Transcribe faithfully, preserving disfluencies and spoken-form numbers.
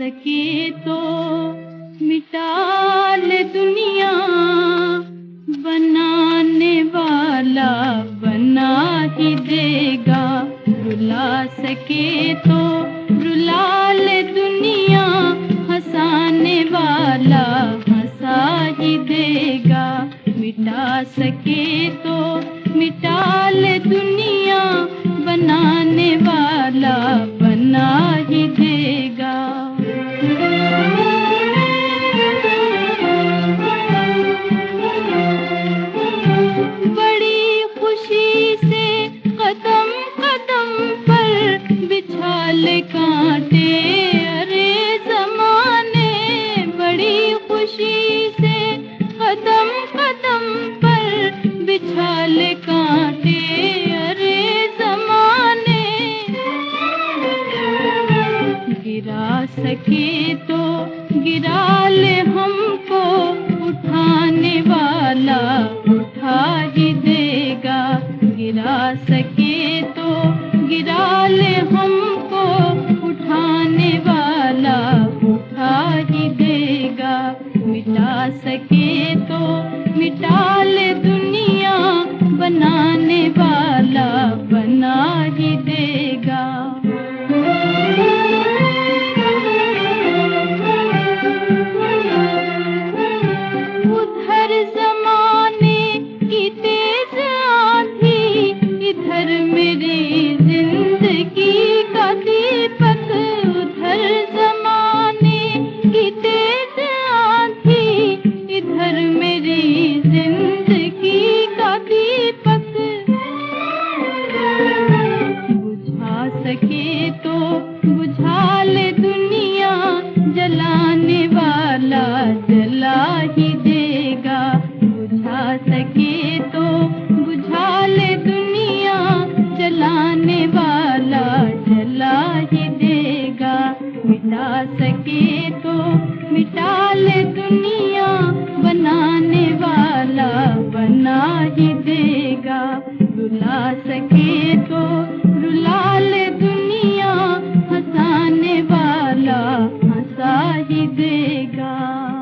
सके तो मिटा ले दुनिया, बनाने वाला बना ही देगा। रुला सके तो रुला ले दुनिया, हंसाने वाला हंसा ही देगा। मिटा सके तो मिटा ले दुनिया, बनाने वाला बना ही देगा। बड़ी खुशी से कदम कदम पर बिछा ले कांटे अरे ज़माने, बड़ी खुशी से कदम कदम पर बिछा ले कांटे अरे ज़माने। गिरा सके तो गिरा ले हमको, उठाने वाला उठा ही देगा। गिरा सके तो गिरा ले हमको, उठाने वाला उठा ही देगा। मिटा सके तो मिटा ले दुनिया, बनाने वाला बना ही देगा। उधर ज़माने की तेज आंधी, इधर मेरी जिंदगी का दीपक। उधर ज़माने की तेज आंधी, इधर मेरी जिंदगी का दीपक। बुझा सके तो बुझा ले दुनिया, जलाने वाला जला ही देगा। बुझा सके तो बुझा ले दुनिया, जलाने वाला जला ही देगा। मिटा सके तो मिटा ले दुनिया, बनाने वाला बना ही देगा। रुला सके तो रुला ले दुनिया, हंसाने वाला हंसा ही देगा।